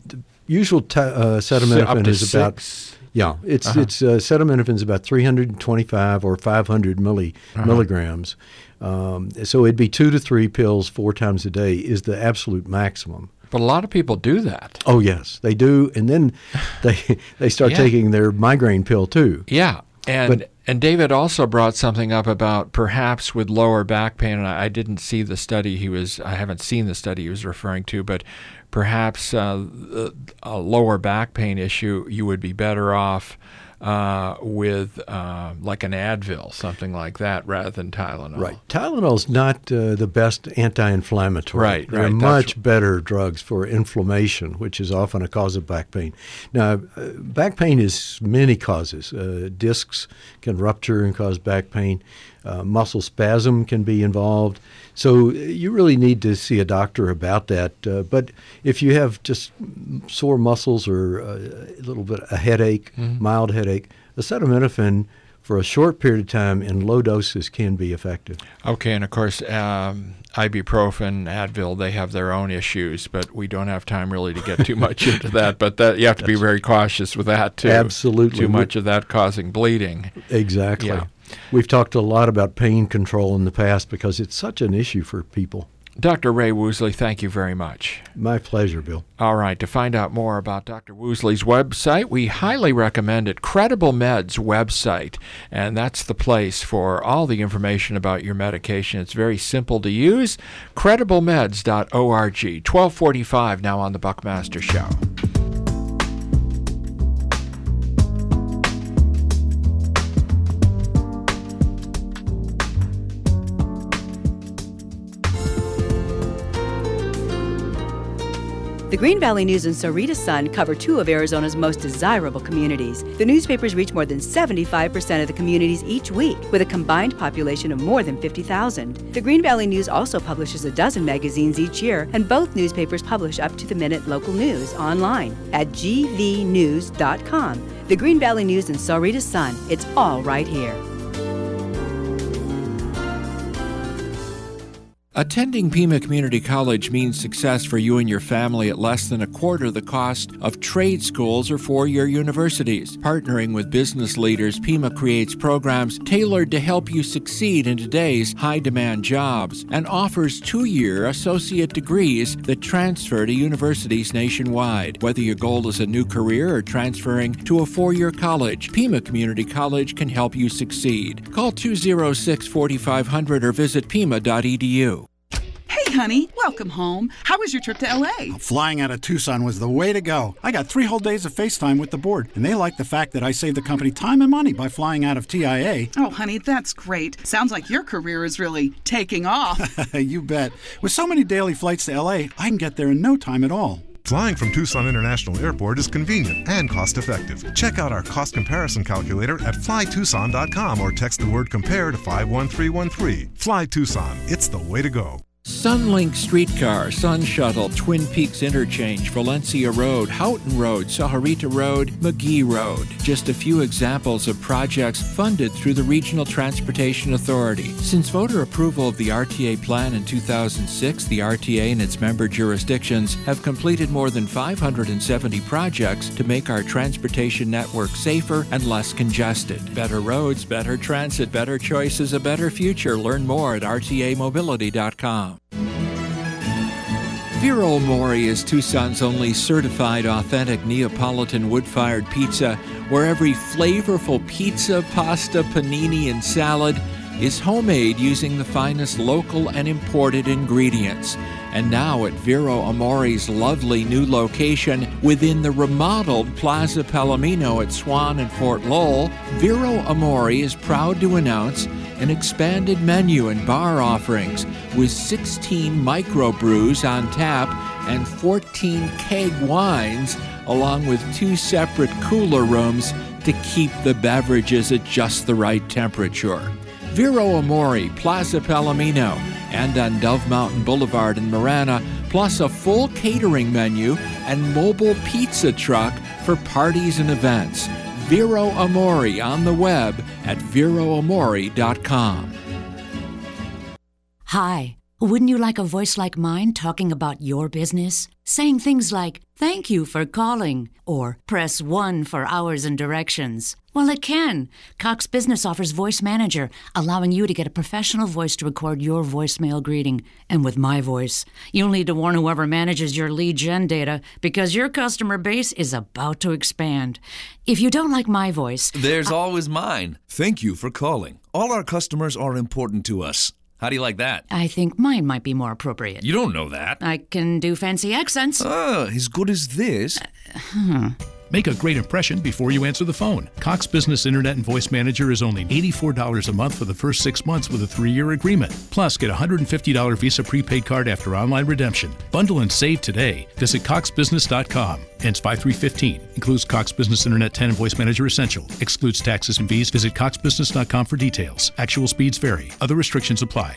usual t- uh, acetaminophen is about six. yeah, it's Uh-huh. it's uh, acetaminophen is about three hundred twenty-five or five hundred milli Uh-huh. milligrams. Um, so it'd be two to three pills four times a day is the absolute maximum. But a lot of people do that. Oh yes, they do, and then they they start Yeah. taking their migraine pill too. Yeah, and But- and David also brought something up about perhaps with lower back pain, and I, I didn't see the study he was, I haven't seen the study he was referring to, but perhaps uh, a lower back pain issue, you would be better off uh, with uh, like an Advil, something like that, rather than Tylenol. Right. Tylenol's not uh, the best anti-inflammatory. Right, They're right, that's much better drugs for inflammation, which is often a cause of back pain. Now, uh, back pain is many causes. Uh, discs can rupture and cause back pain. Uh, muscle spasm can be involved. So uh, you really need to see a doctor about that. Uh, but if you have just sore muscles or uh, a little bit a headache, Mhm. mild headache, acetaminophen for a short period of time in low doses can be effective. Okay, and of course, um, ibuprofen, Advil, they have their own issues, but we don't have time really to get too much into that. But that you have to be very cautious with that, too. Absolutely. Too much of that causing bleeding. Exactly. Yeah. We've talked a lot about pain control in the past because it's such an issue for people. Doctor Ray Woosley, thank you very much. My pleasure, Bill. All right, to find out more about Doctor Woosley's website, we highly recommend it, Credible Med's website, and that's the place for all the information about your medication. It's very simple to use, credible meds dot org. twelve forty-five now on the Buckmaster Show. The Green Valley News and Sarita Sun cover two of Arizona's most desirable communities. The newspapers reach more than seventy-five percent of the communities each week, with a combined population of more than fifty thousand. The Green Valley News also publishes a dozen magazines each year, and both newspapers publish up-to-the-minute local news online at g v news dot com. The Green Valley News and Sarita Sun, it's all right here. Attending Pima Community College means success for you and your family at less than a quarter the cost of trade schools or four-year universities. Partnering with business leaders, Pima creates programs tailored to help you succeed in today's high-demand jobs and offers two-year associate degrees that transfer to universities nationwide. Whether your goal is a new career or transferring to a four-year college, Pima Community College can help you succeed. Call two oh six, four five zero zero or visit pima dot e d u. Hey, honey, welcome home. How was your trip to L A? Flying out of Tucson was the way to go. I got three whole days of FaceTime with the board, and they like the fact that I saved the company time and money by flying out of T I A. Oh, honey, that's great. Sounds like your career is really taking off. You bet. With so many daily flights to L A, I can get there in no time at all. Flying from Tucson International Airport is convenient and cost-effective. Check out our cost comparison calculator at fly tucson dot com or text the word compare to five one three one three. Fly Tucson. It's the way to go. Sunlink Streetcar, Sun Shuttle, Twin Peaks Interchange, Valencia Road, Houghton Road, Sahuarita Road, McGee Road. Just a few examples of projects funded through the Regional Transportation Authority. Since voter approval of the R T A plan in two thousand six, the R T A and its member jurisdictions have completed more than five hundred seventy projects to make our transportation network safer and less congested. Better roads, better transit, better choices, a better future. Learn more at r t a mobility dot com. Vero Mori is Tucson's only certified authentic Neapolitan wood-fired pizza, where every flavorful pizza, pasta, panini, and salad is homemade using the finest local and imported ingredients. And now at Vero Amori's lovely new location within the remodeled Plaza Palomino at Swan and Fort Lowell, Vero Amori is proud to announce an expanded menu and bar offerings with sixteen microbrews on tap and fourteen keg wines, along with two separate cooler rooms to keep the beverages at just the right temperature. Vero Amori, Plaza Palomino, and on Dove Mountain Boulevard in Marana, plus a full catering menu and mobile pizza truck for parties and events. Vero Amori on the web at vero amori dot com. Hi, Wouldn't you like a voice like mine talking about your business? Saying things like, "Thank you for calling," or "Press one for hours and directions." Well, it can. Cox Business offers Voice Manager, allowing you to get a professional voice to record your voicemail greeting. And with my voice, you'll need to warn whoever manages your lead gen data because your customer base is about to expand. If you don't like my voice... There's I- always mine. Thank you for calling. All our customers are important to us. How do you like that? I think mine might be more appropriate. You don't know that. I can do fancy accents. Ah, as good as this. Uh, hmm. Make a great impression before you answer the phone. Cox Business Internet and Voice Manager is only eighty-four dollars a month for the first six months with a three-year agreement. Plus, get a one hundred fifty dollars Visa prepaid card after online redemption. Bundle and save today. Visit cox business dot com. Ends five three fifteen. Includes Cox Business Internet ten and Voice Manager Essential. Excludes taxes and fees. Visit cox business dot com for details. Actual speeds vary. Other restrictions apply.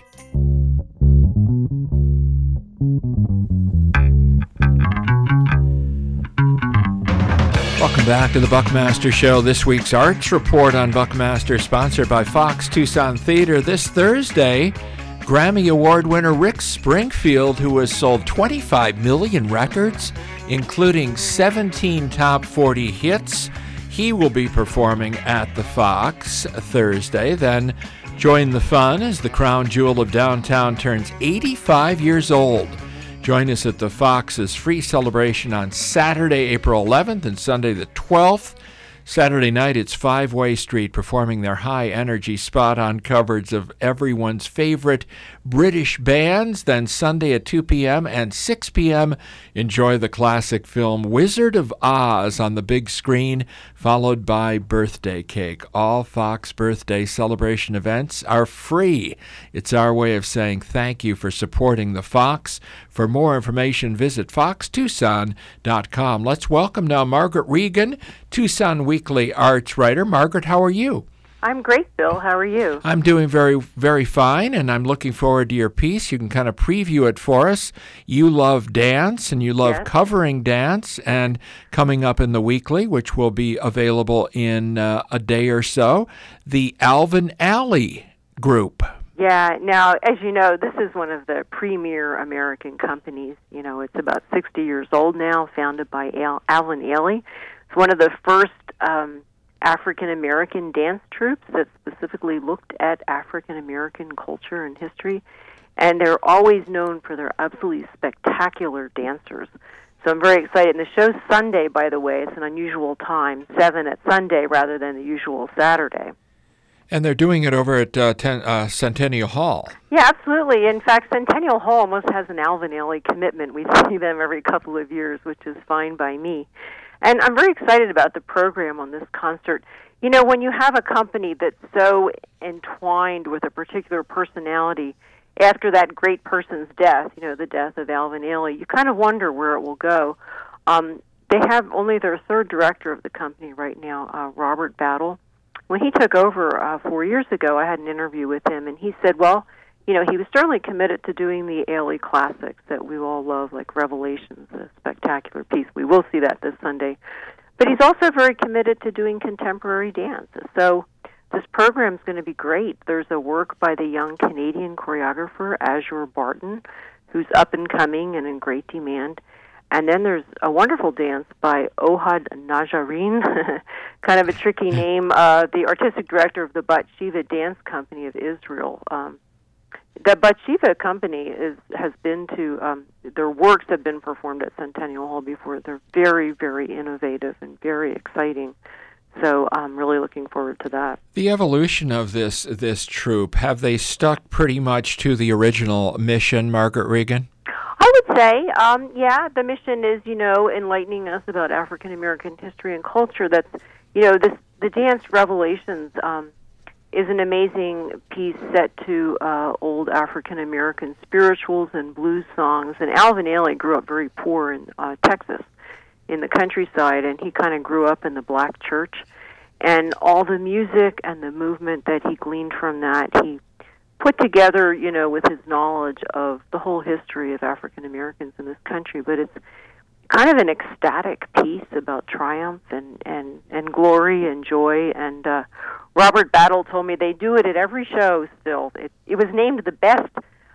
Welcome back to the Buckmaster Show. This week's Arts Report on Buckmaster, sponsored by Fox Tucson Theater. This Thursday, Grammy Award winner Rick Springfield, who has sold twenty-five million records, including seventeen top forty hits. He will be performing at the Fox Thursday. Then join the fun as the crown jewel of downtown turns eighty-five years old. Join us at the Fox's free celebration on Saturday, April eleventh and Sunday the twelfth. Saturday night, it's Five-Way Street performing their high-energy spot-on coverage of everyone's favorite British bands. Then Sunday at two p.m. and six p.m., enjoy the classic film Wizard of Oz on the big screen, followed by birthday cake. All Fox birthday celebration events are free. It's our way of saying thank you for supporting the Fox. For more information, visit fox tucson dot com. Let's welcome now Margaret Regan, Tucson Weekly arts writer. Margaret, how are you? I'm great, Bill. How are you? I'm doing very, very fine, and I'm looking forward to your piece. You can kind of preview it for us. You love dance, and you love yes. covering dance, and coming up in the Weekly, which will be available in uh, a day or so, the Alvin Ailey Group. Yeah, now, as you know, this is one of the premier American companies. You know, it's about sixty years old now, founded by Al- Alvin Ailey. It's one of the first um, African-American dance troupes that specifically looked at African-American culture and history. And they're always known for their absolutely spectacular dancers. So I'm very excited. And the show's Sunday, by the way. It's an unusual time, seven at Sunday rather than the usual Saturday. And they're doing it over at uh, ten, uh, Centennial Hall. Yeah, absolutely. In fact, Centennial Hall almost has an Alvin Ailey commitment. We see them every couple of years, which is fine by me. And I'm very excited about the program on this concert. You know, when you have a company that's so entwined with a particular personality after that great person's death, you know, the death of Alvin Ailey, you kind of wonder where it will go. Um, they have only their third director of the company right now, uh, Robert Battle. When he took over uh, four years ago, I had an interview with him, and he said, well, you know, he was certainly committed to doing the Ailey classics that we all love, like Revelations, a spectacular piece. We will see that this Sunday. But he's also very committed to doing contemporary dance. So this program's going to be great. There's a work by the young Canadian choreographer, Azure Barton, who's up and coming and in great demand. And then there's a wonderful dance by Ohad Najareen, kind of a tricky name, uh, the artistic director of the Bat Shiva Dance Company of Israel. Um, the Bat Shiva Company is, has been to, um, their works have been performed at Centennial Hall before. They're very, very innovative and very exciting. So I'm really looking forward to that. The evolution of this this troupe, have they stuck pretty much to the original mission, Margaret Regan? I would say, um, yeah, the mission is, you know, enlightening us about African-American history and culture. That's, you know, this, the dance Revelations um, is an amazing piece set to uh, old African-American spirituals and blues songs. And Alvin Ailey grew up very poor in uh, Texas, in the countryside, and he kind of grew up in the black church. And all the music and the movement that he gleaned from that, he put together, you know, with his knowledge of the whole history of African Americans in this country. But it's kind of an ecstatic piece about triumph and, and, and glory and joy. And uh, Robert Battle told me they do it at every show still. It, it was named the best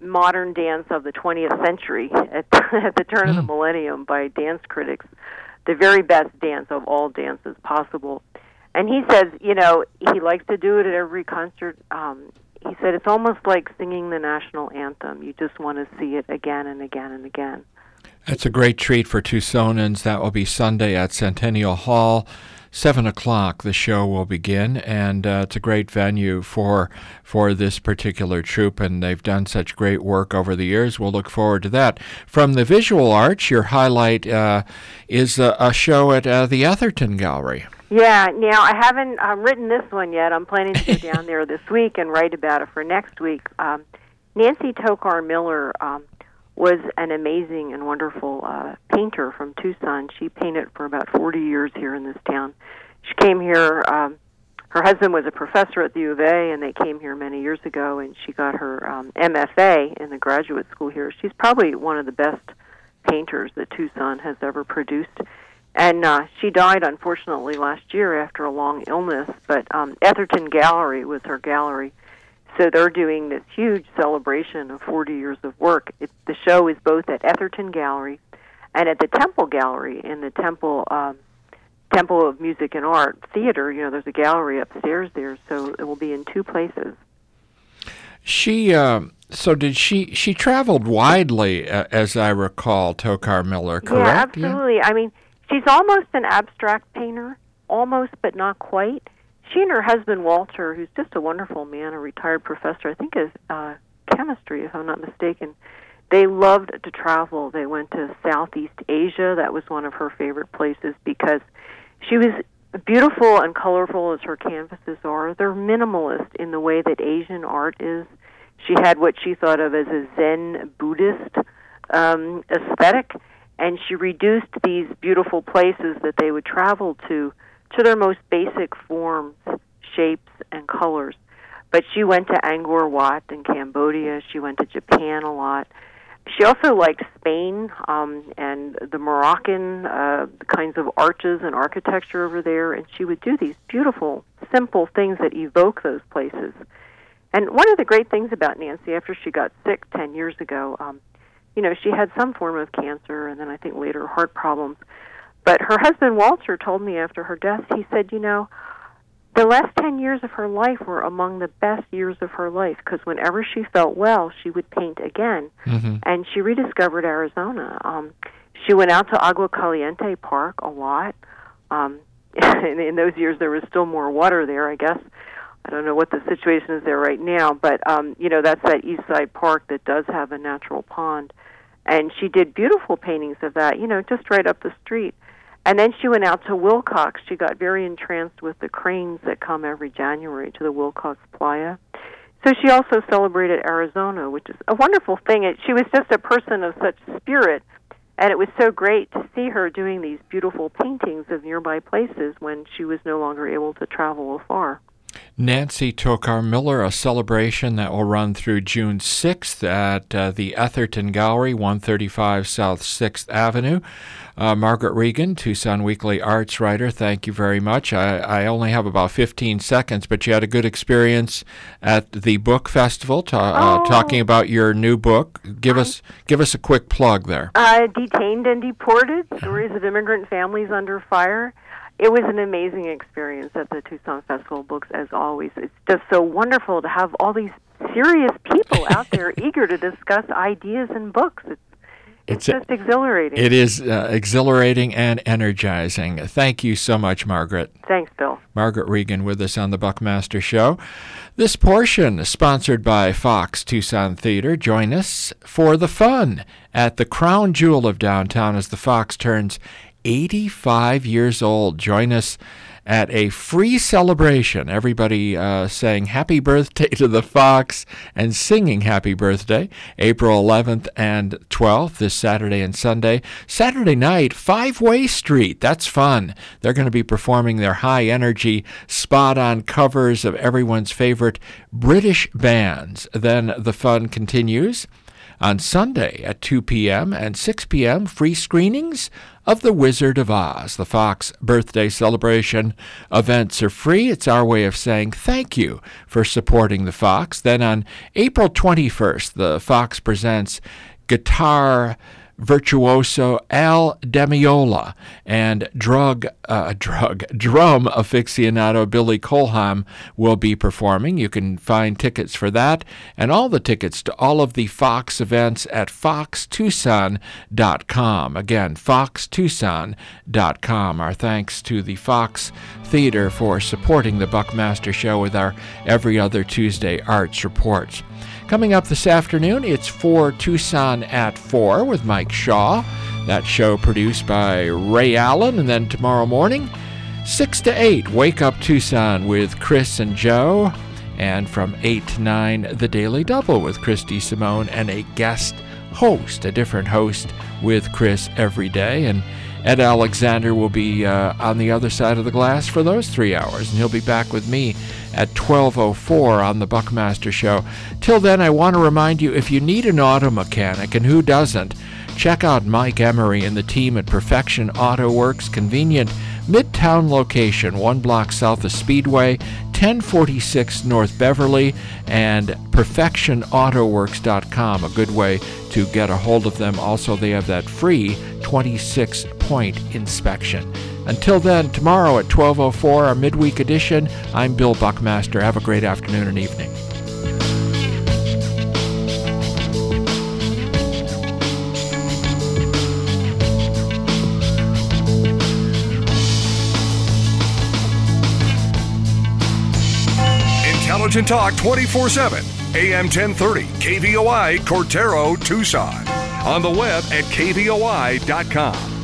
modern dance of the twentieth century at, at the turn of the millennium by dance critics, the very best dance of all dances possible. And he says, you know, he likes to do it at every concert. Um, he said it's almost like singing the national anthem. You just want to see it again and again and again. It's a great treat for Tucsonans. That will be Sunday at Centennial Hall. Seven o'clock the show will begin, and uh, it's a great venue for for this particular troupe, and they've done such great work over the years. We'll look forward to that. From the visual arts, your highlight uh, is a, a show at uh, the Etherton Gallery. Yeah, now I haven't um, written this one yet. I'm planning to go down there this week and write about it for next week. Um, Nancy Tokar Miller um, was an amazing and wonderful uh, painter from Tucson. She painted for about forty years here in this town. She came here, um, her husband was a professor at the U of A, and they came here many years ago, and she got her um, M F A in the graduate school here. She's probably one of the best painters that Tucson has ever produced. And uh, she died, unfortunately, last year after a long illness, but um, Etherton Gallery was her gallery. So they're doing this huge celebration of forty years of work. It, the show is both at Etherton Gallery and at the Temple Gallery in the Temple um, Temple of Music and Art Theater. You know, there's a gallery upstairs there, so it will be in two places. She, uh, so did she, she traveled widely, uh, as I recall, Tokar Miller, correct? Yeah, absolutely. Yeah. I mean, she's almost an abstract painter, almost, but not quite. She and her husband, Walter, who's just a wonderful man, a retired professor, I think is uh, chemistry, if I'm not mistaken, they loved to travel. They went to Southeast Asia. That was one of her favorite places because she was beautiful and colorful as her canvases are. They're minimalist in the way that Asian art is. She had what she thought of as a Zen Buddhist um, aesthetic, and she reduced these beautiful places that they would travel to to their most basic forms, shapes, and colors. But she went to Angkor Wat in Cambodia. She went to Japan a lot. She also liked Spain um, and the Moroccan uh, kinds of arches and architecture over there, and she would do these beautiful, simple things that evoke those places. And one of the great things about Nancy, after she got sick ten years ago, um, you know, she had some form of cancer and then I think later heart problems. But her husband, Walter, told me after her death, he said, you know, the last ten years of her life were among the best years of her life because whenever she felt well, she would paint again. Mm-hmm. And she rediscovered Arizona. Um, she went out to Agua Caliente Park a lot. Um, in, in those years, there was still more water there, I guess. I don't know what the situation is there right now, but, um, you know, that's that East Side Park that does have a natural pond. And she did beautiful paintings of that, you know, just right up the street. And then she went out to Wilcox. She got very entranced with the cranes that come every January to the Wilcox Playa. So she also celebrated Arizona, which is a wonderful thing. It, she was just a person of such spirit, and it was so great to see her doing these beautiful paintings of nearby places when she was no longer able to travel afar. Nancy Tokar Miller, a celebration that will run through June sixth at uh, the Etherton Gallery, one thirty-five South sixth Avenue. Uh, Margaret Regan, Tucson Weekly Arts writer, thank you very much. I, I only have about fifteen seconds, but you had a good experience at the book festival, ta- uh, oh. talking about your new book. Give us give us a quick plug there. Uh, Detained and Deported, Stories of Immigrant Families Under Fire. It was an amazing experience at the Tucson Festival of Books, as always. It's just so wonderful to have all these serious people out there eager to discuss ideas and books. It's, it's, it's just exhilarating. It is uh, exhilarating and energizing. Thank you so much, Margaret. Thanks, Bill. Margaret Regan with us on the Buckmaster Show. This portion is sponsored by Fox Tucson Theater. Join us for the fun at the crown jewel of downtown as the Fox turns eighty-five years old. Join us at a free celebration. Everybody uh, saying happy birthday to the Fox and singing happy birthday. April eleventh and twelfth, this Saturday and Sunday. Saturday night, Five-Way Street. That's fun. They're going to be performing their high-energy, spot-on covers of everyone's favorite British bands. Then the fun continues On Sunday at two p.m. and six p.m., free screenings of The Wizard of Oz. The Fox birthday celebration events are free. It's our way of saying thank you for supporting the Fox. Then on April twenty-first, the Fox presents guitar virtuoso Al Demiola and drug, uh, drug, drum aficionado Billy Colham will be performing. You can find tickets for that and all the tickets to all of the Fox events at fox tucson dot com. Again, fox tucson dot com. Our thanks to the Fox Theater for supporting the Buckmaster Show with our every other Tuesday arts reports. Coming up this afternoon, it's For Tucson at four with Mike Shaw. That show produced by Ray Allen. And then tomorrow morning, six to eight, Wake Up Tucson with Chris and Joe. And from eight to nine, The Daily Double with Christy Simone and a guest host, a different host with Chris every day. And Ed Alexander will be uh, on the other side of the glass for those three hours, and he'll be back with me at twelve oh four on the Buckmaster Show. Till then, I want to remind you, if you need an auto mechanic, and who doesn't, check out Mike Emery and the team at Perfection Auto Works, convenient Midtown location, one block south of Speedway, ten forty-six North Beverly, and perfection auto works dot com, a good way to get a hold of them. Also, they have that free twenty-six point inspection. Until then, tomorrow at twelve oh four, our midweek edition, I'm Bill Buckmaster. Have a great afternoon and evening. Intelligent Talk twenty-four seven, A M ten thirty, K V O I, Cortero, Tucson. On the web at K V O I dot com.